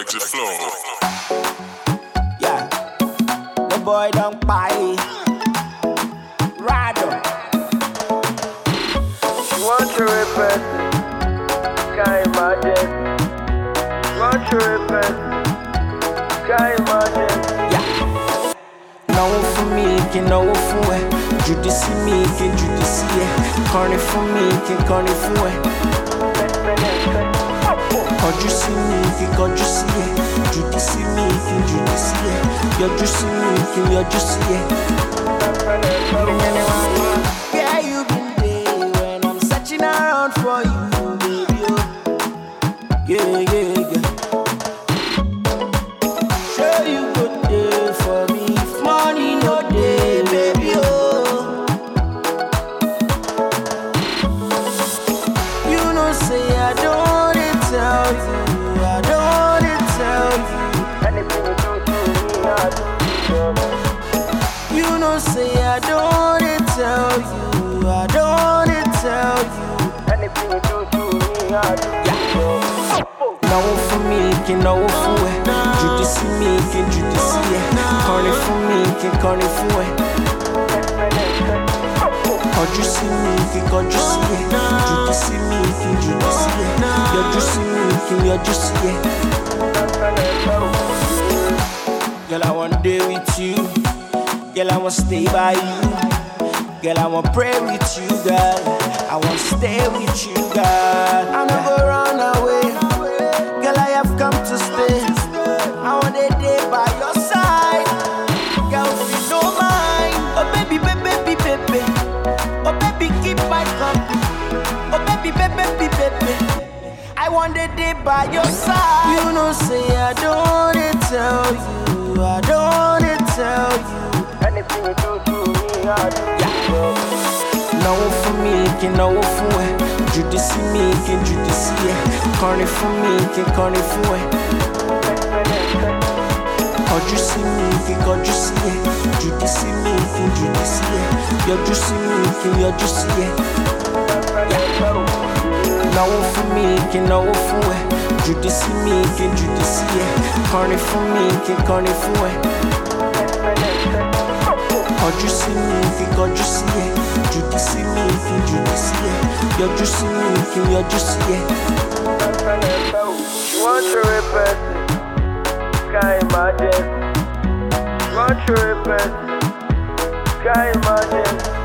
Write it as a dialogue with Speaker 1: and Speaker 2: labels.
Speaker 1: Legacy Flow.
Speaker 2: Yeah, the boy don't buy. Rado.
Speaker 3: You want to repent? Can't imagine. You want to repent? Can't imagine.
Speaker 2: Yeah. No for me, can no for it. Judici me, can judici it. Corny for me, can corny for it. Quand you see me, can you see it? Judici me, can judici it. You're just see me, can you just see it? Yeah, you been there when I'm searching around for you, baby. Oh. Yeah. Sure you good there for me, if money no day, baby. Oh. You know say I don't wanna tell you.
Speaker 3: Anything you do to me, I do.
Speaker 2: You know say I don't wanna tell you. I don't wanna tell you.
Speaker 3: Anything you do to me, I do.
Speaker 2: No for me, can no for it. Judici me, can judici it. Corny for me, can corny for it. Quand you see me, can you see it? Judici me, can judici it. You're just see me, can you just see it? Girl, I wanna day with you. Girl, I wanna stay by you. Girl, I wanna pray with you, girl. I wanna stay with you, girl. I'm not gonna run away. Girl, I have come to stay. I wanna day by your side. Girl, if you don't mind. Oh, baby. Oh, baby, keep my company. Oh, baby. I wanna day by your side. You know, say I don't wanna tell you. I don't wanna tell you.
Speaker 3: Anything you do to me, I do.
Speaker 2: Yeah. No for me, can no for it. Judici me, can judici it. Corny for me, can corny for it. Quand you see me, can you see it? Judici me, can judici it. You're just see me, can you just see it? Yeah. No for me, can no for it. Judici me, can judici it. Corny for me, can corny for it. Quand you see me, can you see it? Judici me, can judici it. You're just see me, can you just see it?
Speaker 3: You want to repent? Can't imagine. You want to repent? Can't imagine.